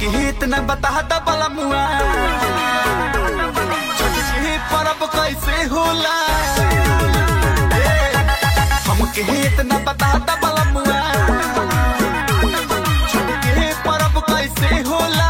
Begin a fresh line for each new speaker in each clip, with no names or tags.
हमके इतना बता द बलमुआ छठी पर्व कैसे होला। हमके इतना बता द बलमुआ छठी पर्व कैसे होला।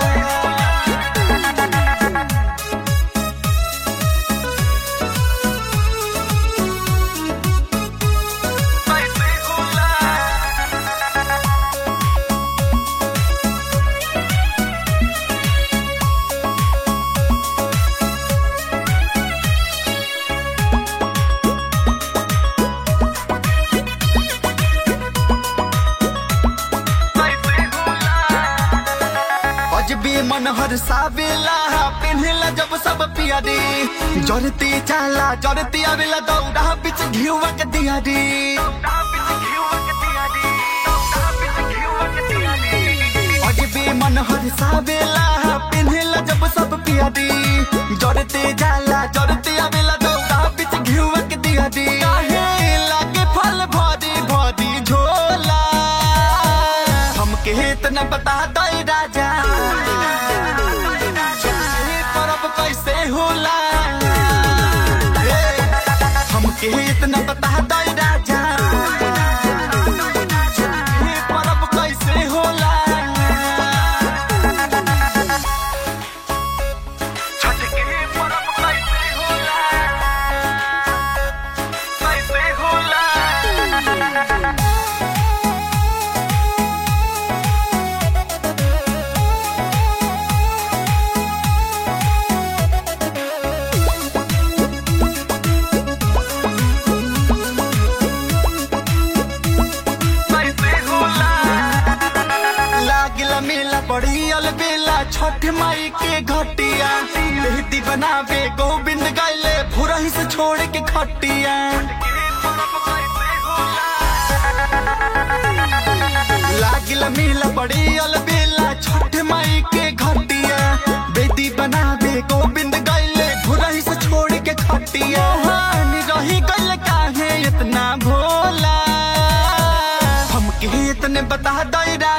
मन हर सावेला पिन्हला जब सब पियारी जरती चाला जरती आवेला दौड़ा बिच घिउवा के दियारी। अजबे मन हर सावेला पिन्हला जब सब पियारी जरती जाला जरती आवेला दौड़ा बिच घिउवा के दियारी। काहे लागे फल भरी भरी झोला हमके इतना बता दई राजा कैसे होला। हमके इतना बता दई राजा ये पर्व कैसे होला। छठ के पर्व कैसे होला कैसे होला। मेला बड़ी अलबेला छठ माई के घटिया बेटी बनावे गोविंद गायले भुरही से छोड़ के खटिया। लागिल मेला बड़ी अलबेला छठ माई के घटिया बेटी बनावे गोविंद गायले भुरही से छोड़ के खटिया। रही गल काहे इतना भोला हमके इतने बता दई